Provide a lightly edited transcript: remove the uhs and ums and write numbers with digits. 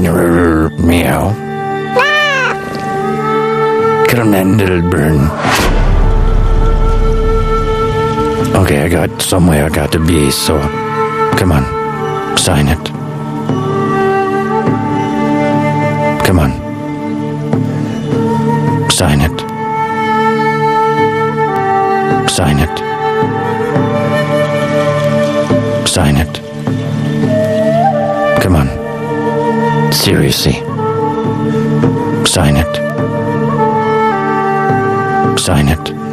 Meow. Burn. Okay, I got somewhere I got to be, so come on, sign it. Come on, sign it. Sign it. Sign it. Come on. Seriously. Sign it. Sign it.